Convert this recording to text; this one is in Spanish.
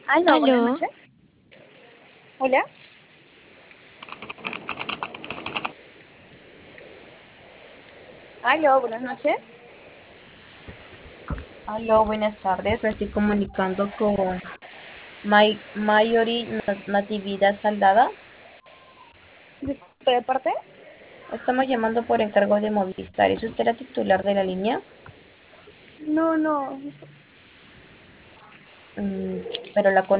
Aló, buenas Aló, noches. Hola. Aló, buenas noches. Aló, buenas tardes. Me estoy comunicando con Mayori Natividad Saldada. Disculpe de parte. Estamos llamando por encargo de Movistar. ¿Es usted la titular de la línea? No, no. Mm, pero la